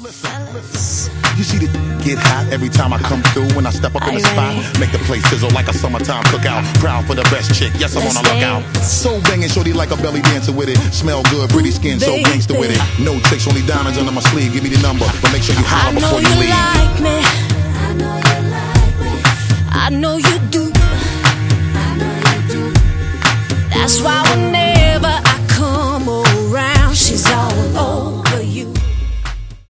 Fellas. You see the get hot every time I come through. When I step up in the spot, make the place sizzle like a summertime cookout. Proud for the best chick, yes, I'm on the lookout. So banging, shorty like a belly dancer with it. Smell good, pretty skin, so gangster with it. No tricks, only diamonds under my sleeve. Give me the number, but make sure you holler before you leave. Like me. I know you like me. I know you do. I know you do. That's why